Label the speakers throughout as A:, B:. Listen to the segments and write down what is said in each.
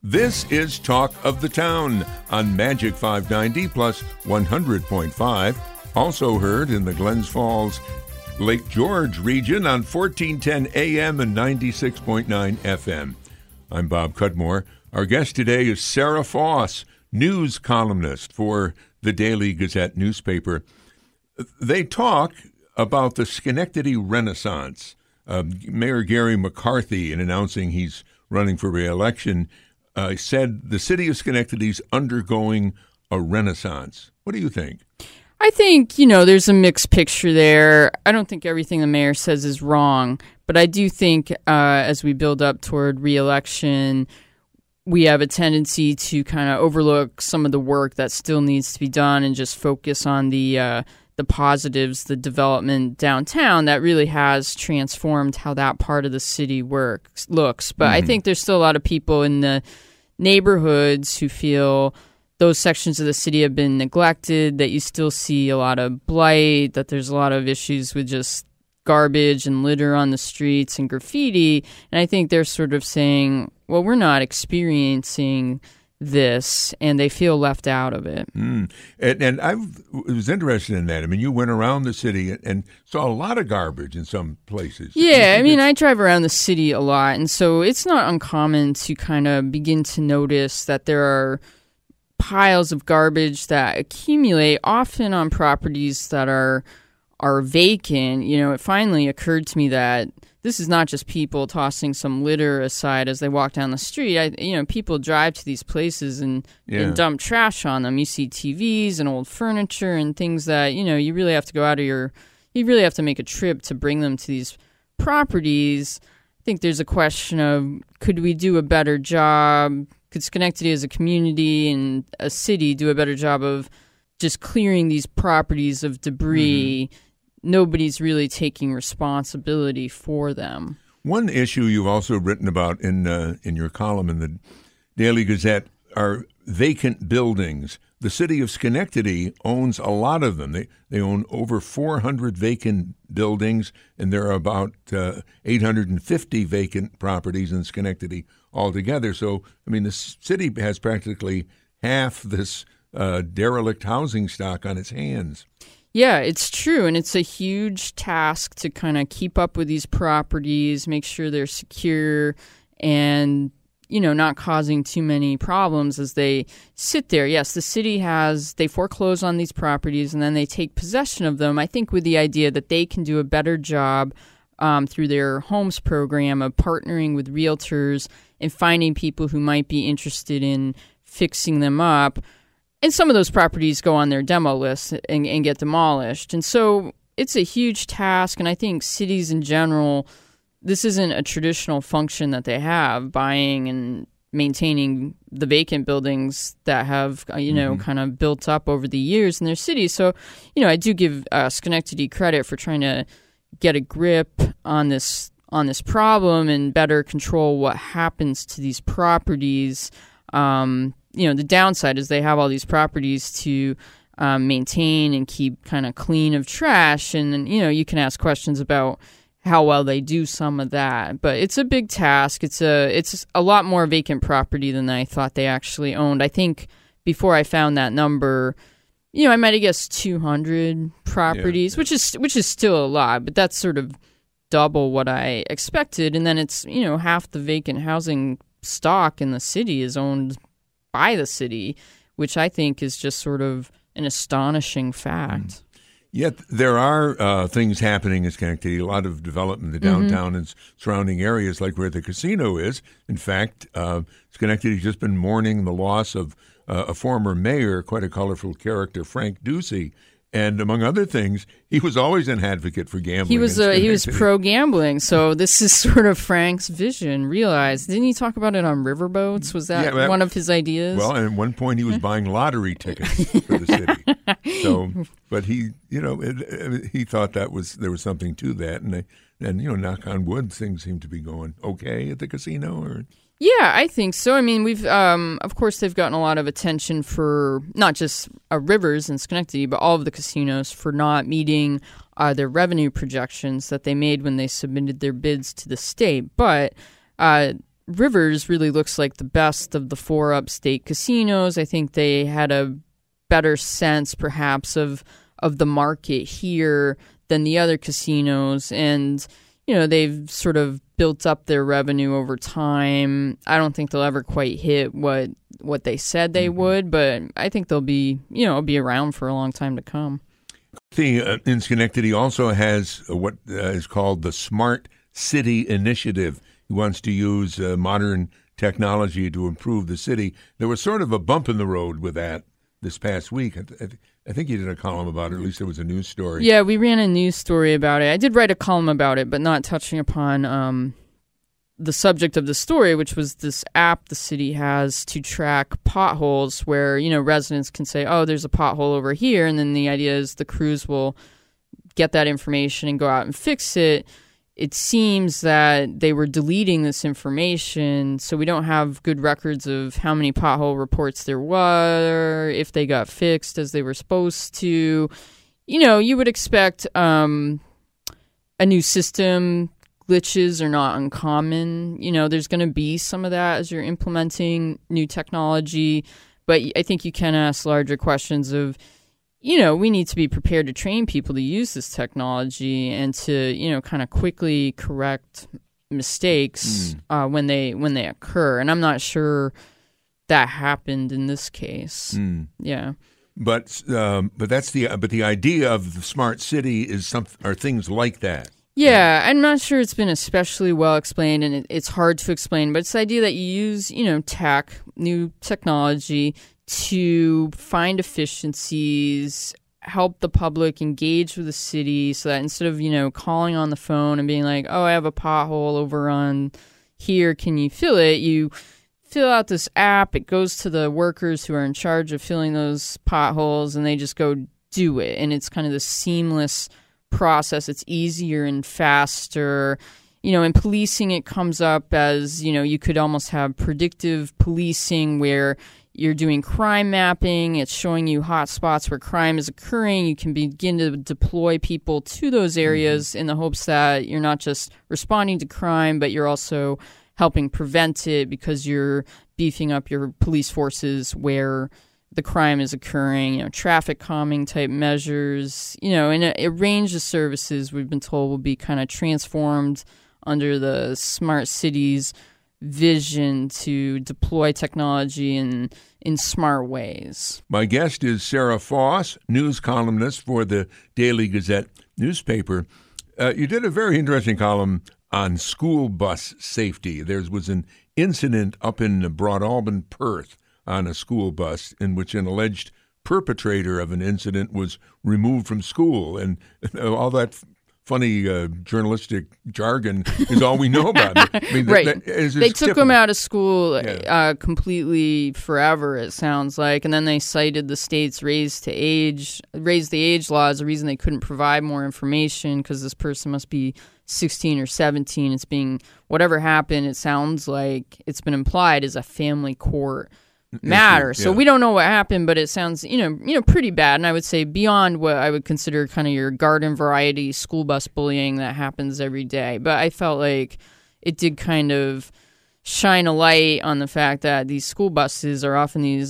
A: This is Talk of the Town on Magic 590 plus 100.5. Also heard in the Glens Falls, Lake George region on 1410 AM and 96.9 FM. I'm Bob Cudmore. Our guest today is Sarah Foss, news columnist for the Daily Gazette newspaper. They talk about the Schenectady Renaissance. Mayor Gary McCarthy, in announcing he's running for re-election, said the city of Schenectady is undergoing a renaissance. What do you think?
B: I think, there's a mixed picture there. I don't think everything the mayor says is wrong, but I do think as we build up toward re-election, we have a tendency to kind of overlook some of the work that still needs to be done and just focus on the positives, the development downtown that really has transformed how that part of the city looks. But I think there's still a lot of people in the neighborhoods who feel those sections of the city have been neglected, that you still see a lot of blight, that there's a lot of issues with just garbage and litter on the streets and graffiti. And I think they're sort of saying, well, we're not experiencing this, and they feel left out of it.
A: And I was interested in that. I mean, you went around the city and saw a lot of garbage in some places.
B: Yeah, I drive around the city a lot, and so it's not uncommon to kind of begin to notice that there are piles of garbage that accumulate, often on properties that are vacant. It finally occurred to me that this is not just people tossing some litter aside as they walk down the street. People drive to these places and dump trash on them. You see TVs and old furniture and things that, you really have to go out of you really have to make a trip to bring them to these properties. I think there's a question of, could we do a better job? Could Schenectady as a community and a city do a better job of just clearing these properties of debris? Nobody's really taking responsibility for them.
A: One issue you've also written about in your column in the Daily Gazette are vacant buildings. The city of Schenectady owns a lot of them. They own over 400 vacant buildings, and there are about 850 vacant properties in Schenectady altogether. So, the city has practically half this derelict housing stock on its hands.
B: Yeah, it's true, and it's a huge task to kind of keep up with these properties, make sure they're secure, and not causing too many problems as they sit there. Yes, the city they foreclose on these properties, and then they take possession of them, I think with the idea that they can do a better job through their homes program of partnering with realtors and finding people who might be interested in fixing them up. And some of those properties go on their demo list and get demolished. And so it's a huge task, and I think cities in general, this isn't a traditional function that they have, buying and maintaining the vacant buildings that have, kind of built up over the years in their cities. So, I do give Schenectady credit for trying to get a grip on this problem and better control what happens to these properties. The downside is they have all these properties to maintain and keep kind of clean of trash. And, you can ask questions about how well they do some of that. But it's a big task. It's a lot more vacant property than I thought they actually owned. I think before I found that number, I might have guessed 200 properties, which is still a lot. But that's sort of double what I expected. And then it's, half the vacant housing stock in the city is owned by the city, which I think is just sort of an astonishing fact.
A: Yet there are things happening in Schenectady, a lot of development in the downtown and surrounding areas, like where the casino is. In fact, Schenectady's just been mourning the loss of a former mayor, quite a colorful character, Frank Ducey. And among other things, he was always an advocate for gambling.
B: He was pro-gambling, so this is sort of Frank's vision. Didn't he talk about it on riverboats? Was that one of his ideas?
A: Well, and at one point he was buying lottery tickets for the city. So, but he thought there was something to that, and knock on wood, things seem to be going okay at the casino. Or
B: yeah, I think so. We've, of course, they've gotten a lot of attention for not just Rivers and Schenectady, but all of the casinos for not meeting their revenue projections that they made when they submitted their bids to the state. But Rivers really looks like the best of the 4 upstate casinos. I think they had a better sense, perhaps, of the market here than the other casinos. And, they've sort of built up their revenue over time. I don't think they'll ever quite hit what they said they would, but I think they'll be, be around for a long time to come.
A: In Schenectady also has what is called the Smart City Initiative. He wants to use modern technology to improve the city. There was sort of a bump in the road with that this past week. I think you did a column about it, or at least there was a news story.
B: Yeah, we ran a news story about it. I did write a column about it, but not touching upon the subject of the story, which was this app the city has to track potholes where, residents can say, oh, there's a pothole over here. And then the idea is the crews will get that information and go out and fix it. It seems that they were deleting this information, so we don't have good records of how many pothole reports there were, if they got fixed as they were supposed to. You would expect a new system. Glitches are not uncommon. There's going to be some of that as you're implementing new technology, but I think you can ask larger questions of, we need to be prepared to train people to use this technology and to, kind of quickly correct mistakes when they occur. And I'm not sure that happened in this case. Yeah.
A: But the idea of the smart city are things like that.
B: Yeah, I'm not sure it's been especially well explained, and it's hard to explain, but it's the idea that you use, new technology to find efficiencies, help the public engage with the city so that instead of, calling on the phone and being like, oh, I have a pothole over on here, can you fill it? You fill out this app, it goes to the workers who are in charge of filling those potholes, and they just go do it. And it's kind of this seamless process. It's easier and faster. In policing, it comes up as, you could almost have predictive policing where you're doing crime mapping. It's showing you hot spots where crime is occurring. You can begin to deploy people to those areas in the hopes that you're not just responding to crime, but you're also helping prevent it because you're beefing up your police forces where the crime is occurring, traffic calming type measures, and a range of services we've been told will be kind of transformed under the smart cities vision to deploy technology in smart ways.
A: My guest is Sarah Foss, news columnist for the Daily Gazette newspaper. You did a very interesting column on school bus safety. There was an incident up in Broadalbin, Perth, on a school bus in which an alleged perpetrator of an incident was removed from school. And all that funny journalistic jargon is all we know about it. I mean,
B: right. They took him out of school completely forever, it sounds like. And then they cited the state's raised the age law as a reason they couldn't provide more information because this person must be 16 or 17. It's being, whatever happened, it sounds like it's been implied as a family court matter. So we don't know what happened, but it sounds, pretty bad. And I would say beyond what I would consider kind of your garden variety school bus bullying that happens every day. But I felt like it did kind of shine a light on the fact that these school buses are often these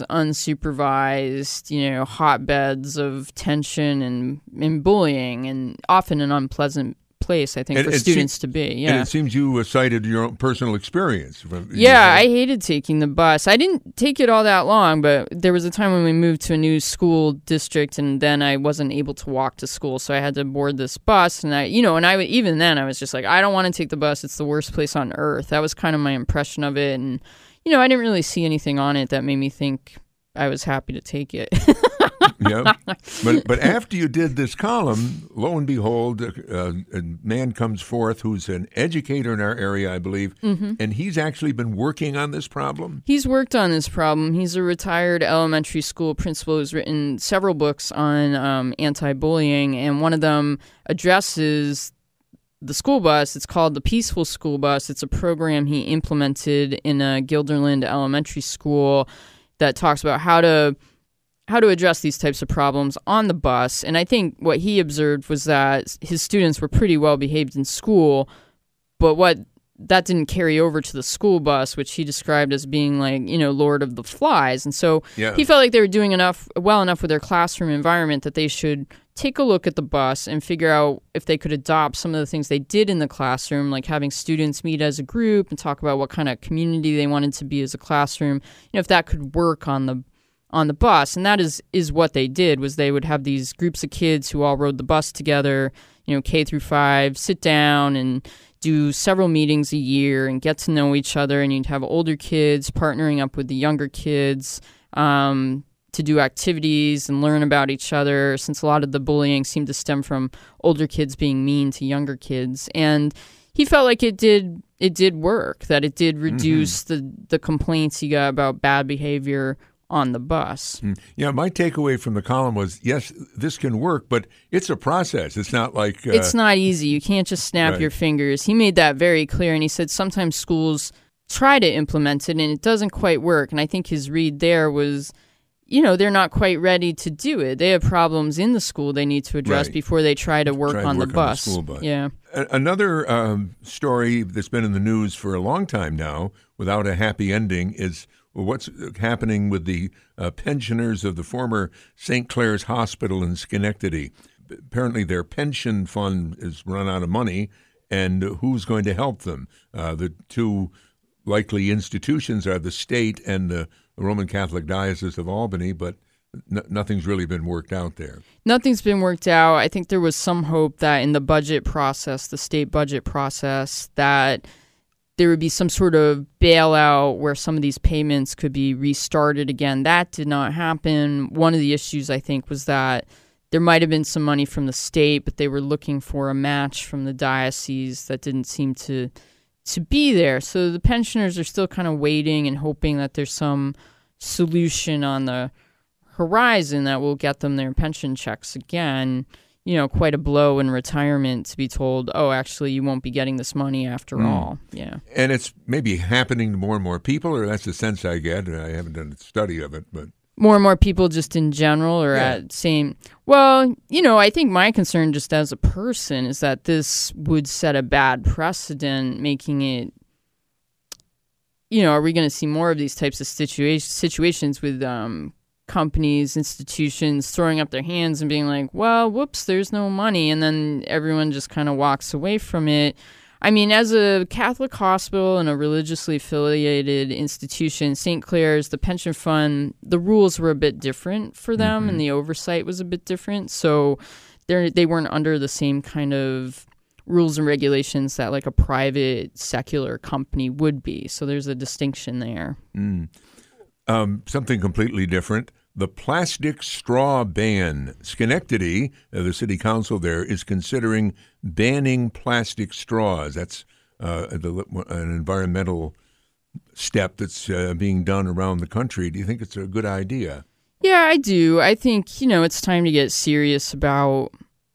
B: unsupervised, hotbeds of tension and bullying, and often an unpleasant place, I think, for students to be. Yeah.
A: And it seems you cited your own personal experience.
B: I hated taking the bus. I didn't take it all that long, but there was a time when we moved to a new school district, and then I wasn't able to walk to school, so I had to board this bus. And even then, I was just like, I don't want to take the bus. It's the worst place on earth. That was kind of my impression of it, and I didn't really see anything on it that made me think I was happy to take it.
A: Yeah, but after you did this column, lo and behold, a man comes forth who's an educator in our area, I believe, and he's actually been working on this problem.
B: He's worked on this problem. He's a retired elementary school principal who's written several books on anti-bullying, and one of them addresses the school bus. It's called the Peaceful School Bus. It's a program he implemented in a Guilderland elementary school that talks about how to address these types of problems on the bus. And I think what he observed was that his students were pretty well behaved in school, but what that didn't carry over to the school bus, which he described as being like, Lord of the Flies. And so he felt like they were doing well enough with their classroom environment that they should take a look at the bus and figure out if they could adopt some of the things they did in the classroom, like having students meet as a group and talk about what kind of community they wanted to be as a classroom, if that could work on the bus. And that is what they did, was they would have these groups of kids who all rode the bus together, K through 5, sit down and do several meetings a year and get to know each other. And you'd have older kids partnering up with the younger kids to do activities and learn about each other, since a lot of the bullying seemed to stem from older kids being mean to younger kids. And he felt like it did work, that it did reduce the complaints he got about bad behavior on the bus.
A: Yeah, my takeaway from the column was, yes, this can work, but it's a process. It's not like...
B: it's not easy. You can't just snap your fingers. He made that very clear, and he said sometimes schools try to implement it, and it doesn't quite work. And I think his read there was, they're not quite ready to do it. They have problems in the school they need to address before they try to work on the bus.
A: School bus.
B: Yeah.
A: Another story that's been in the news for a long time now, without a happy ending, is what's happening with the pensioners of the former St. Clair's Hospital in Schenectady. Apparently their pension fund is run out of money, and who's going to help them? The two likely institutions are the state and the Roman Catholic Diocese of Albany, but nothing's really been worked out there.
B: Nothing's been worked out. I think there was some hope that in the budget process, the state budget process, that there would be some sort of bailout where some of these payments could be restarted again. That did not happen. One of the issues, I think, was that there might have been some money from the state, but they were looking for a match from the diocese that didn't seem to be there. So the pensioners are still kind of waiting and hoping that there's some solution on the horizon that will get them their pension checks again. Quite a blow in retirement to be told, oh, actually, you won't be getting this money after all. Yeah.
A: And it's maybe happening to more and more people, or that's the sense I get. I haven't done a study of it, but...
B: More and more people just in general, or at same... Well, I think my concern just as a person is that this would set a bad precedent, making it... are we going to see more of these types of situations with... companies, institutions throwing up their hands and being like, well, whoops, there's no money. And then everyone just kind of walks away from it. I mean, as a Catholic hospital and a religiously affiliated institution, St. Clair's, the pension fund, the rules were a bit different for them and the oversight was a bit different. So they weren't under the same kind of rules and regulations that like a private secular company would be. So there's a distinction there.
A: Something completely different. The plastic straw ban. Schenectady, the city council there, is considering banning plastic straws. That's an environmental step that's being done around the country. Do you think it's a good idea?
B: Yeah, I do. I think, it's time to get serious about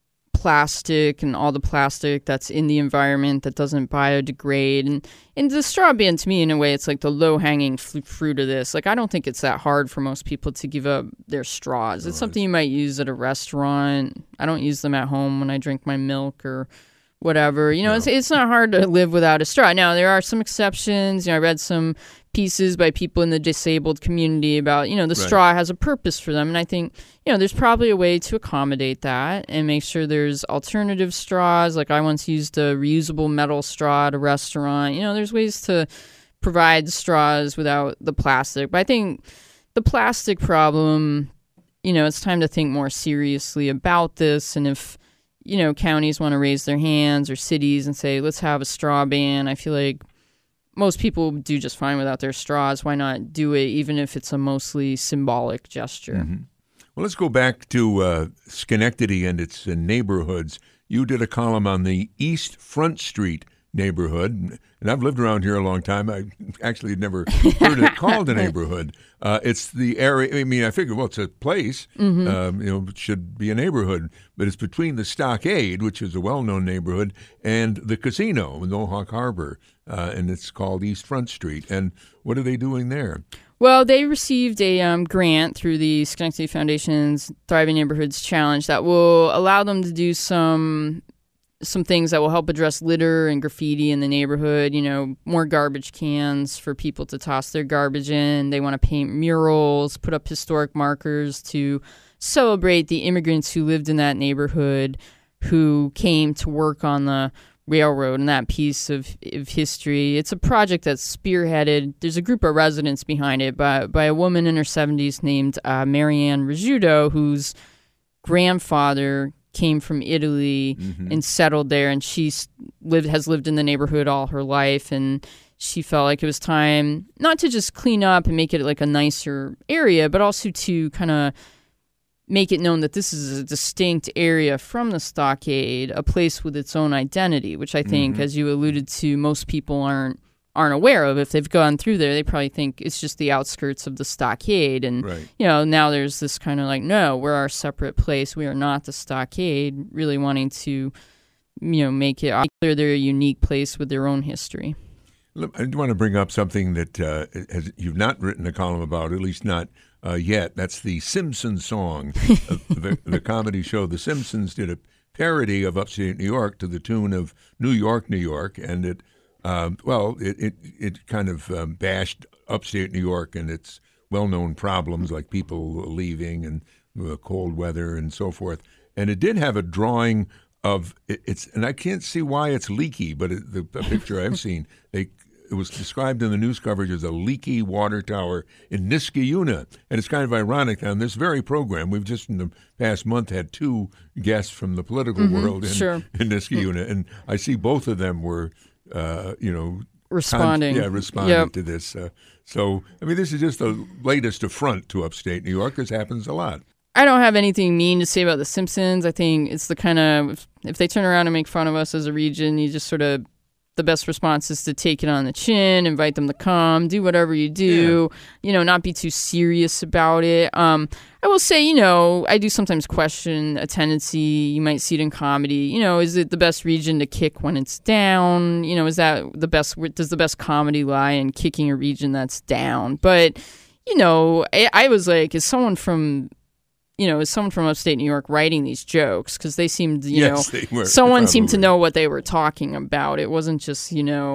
B: plastic and all the plastic that's in the environment that doesn't biodegrade. And the straw ban, to me, in a way, it's like the low-hanging fruit of this. Like, I don't think it's that hard for most people to give up their straws. It's something you might use at a restaurant. I don't use them at home when I drink my milk or whatever. It's not hard to live without a straw. Now, there are some exceptions. I read some pieces by people in the disabled community about, the straw has a purpose for them. And I think, there's probably a way to accommodate that and make sure there's alternative straws. Like I once used a reusable metal straw at a restaurant. There's ways to provide straws without the plastic. But I think the plastic problem, it's time to think more seriously about this. And if, counties want to raise their hands or cities and say, let's have a straw ban, I feel like most people do just fine without their straws. Why not do it, even if it's a mostly symbolic gesture?
A: Mm-hmm. Well, let's go back to Schenectady and its neighborhoods. You did a column on the East Front Street neighborhood, and I've lived around here a long time. I actually had never heard it called a neighborhood. It's the area. I mean, I figured, well, it's a place. It should be a neighborhood, but it's between the Stockade, which is a well-known neighborhood, and the casino in Mohawk Harbor, and it's called East Front Street. And what are they doing there?
B: Well, they received a grant through the Schenectady Foundation's Thriving Neighborhoods Challenge that will allow them to do some some things that will help address litter and graffiti in the neighborhood. More garbage cans for people to toss their garbage in. They want to paint murals, put up historic markers to celebrate the immigrants who lived in that neighborhood, who came to work on the railroad and that piece of history. It's a project that's spearheaded. There's a group of residents behind it by a woman in her 70s named Marianne Rizzuto, whose grandfather came from Italy and settled there, and she has lived in the neighborhood all her life, and she felt like it was time not to just clean up and make it like a nicer area, but also to kind of make it known that this is a distinct area from the stockade, a place with its own identity, which I think, as you alluded to, most people aren't aware of. If they've gone through there, they probably think it's just the outskirts of the stockade. And, now there's this kind of like, no, we're our separate place. We are not the stockade, really wanting to, make it clear they're a unique place with their own history.
A: I want to bring up something that you've not written a column about, at least not yet. That's the Simpsons song. The comedy show The Simpsons did a parody of Upstate New York to the tune of New York, New York, and it kind of bashed Upstate New York and its well-known problems like people leaving and cold weather and so forth. And it did have a drawing of it's, and I can't see why it's leaky, but the picture I've seen, it was described in the news coverage as a leaky water tower in Niskayuna. And it's kind of ironic on this very program, we've just in the past month had two guests from the political world in Niskayuna, and I see both of them were
B: responding
A: to this. So, I mean, this is just the latest affront to upstate New York. This happens a lot.
B: I don't have anything mean to say about The Simpsons. I think it's the kind of, if they turn around and make fun of us as a region, you just sort of, the best response is to take it on the chin, invite them to come, do whatever you do, not be too serious about it. I will say, I do sometimes question a tendency, you might see it in comedy, is it the best region to kick when it's down? Is that the best, does the best comedy lie in kicking a region that's down? But, I was like, is someone from upstate New York writing these jokes? Because they seemed,
A: they were,
B: someone seemed to know what they were talking about. It wasn't just,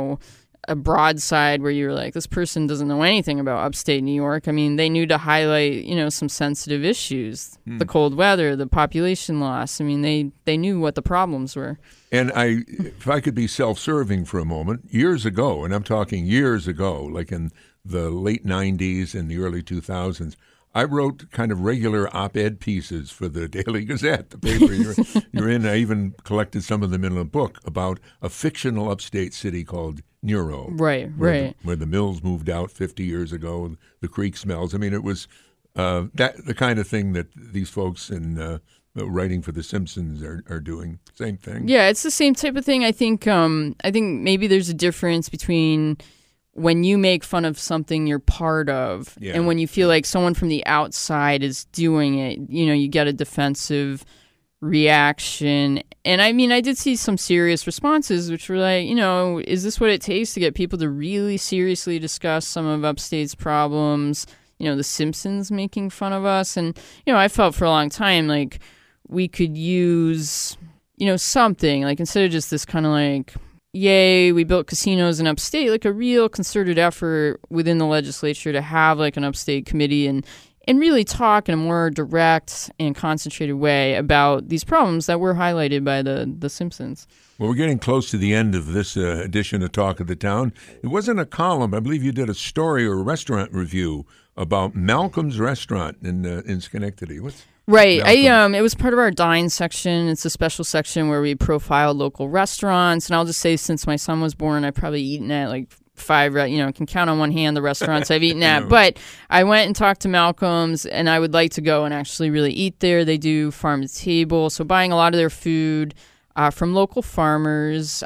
B: a broadside where you were like, this person doesn't know anything about upstate New York. I mean, they knew to highlight, some sensitive issues, the cold weather, the population loss. I mean, they knew what the problems were.
A: And if I could be self-serving for a moment, years ago, and I'm talking years ago, like in the late 90s and the early 2000s, I wrote kind of regular op-ed pieces for the Daily Gazette, the paper you're in. I even collected some of them in a book about a fictional upstate city called Nero.
B: Right.
A: Where the mills moved out 50 years ago, the creek smells. I mean, it was the kind of thing that these folks in writing for The Simpsons are doing. Same thing.
B: Yeah, it's the same type of thing. I think maybe there's a difference between when you make fun of something you're part of and when you feel like someone from the outside is doing it, you get a defensive reaction. And I mean, I did see some serious responses, which were like, is this what it takes to get people to really seriously discuss some of upstate's problems? The Simpsons making fun of us. And, I felt for a long time like we could use, something like instead of just this kind of like, yay, we built casinos in upstate, like a real concerted effort within the legislature to have like an upstate committee and really talk in a more direct and concentrated way about these problems that were highlighted by the Simpsons.
A: Well, we're getting close to the end of this edition of Talk of the Town. It wasn't a column. I believe you did a story or a restaurant review about Malcolm's Restaurant in Schenectady.
B: Right. It was part of our Dine section. It's a special section where we profile local restaurants. And I'll just say, since my son was born, I've probably eaten at like 5, I can count on one hand the restaurants I've eaten at. But I went and talked to Malcolm's, and I would like to go and actually really eat there. They do farm to table. So buying a lot of their food from local farmers,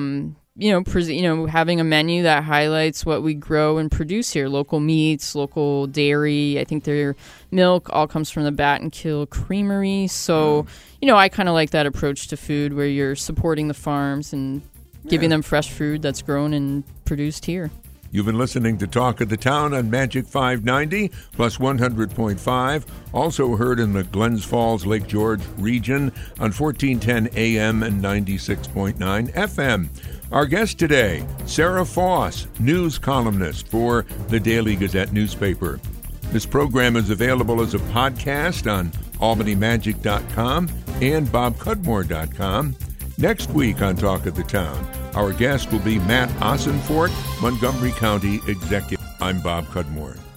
B: having a menu that highlights what we grow and produce here, local meats, local dairy. I think their milk all comes from the Bat and Kill Creamery. So, I kind of like that approach to food where you're supporting the farms and giving them fresh food that's grown and produced here.
A: You've been listening to Talk of the Town on Magic 590 plus 100.5. Also heard in the Glens Falls, Lake George region on 1410 AM and 96.9 FM. Our guest today, Sarah Foss, news columnist for the Daily Gazette newspaper. This program is available as a podcast on albanymagic.com and bobcudmore.com. Next week on Talk of the Town, our guest will be Matt Ossenfort, Montgomery County Executive. I'm Bob Cudmore.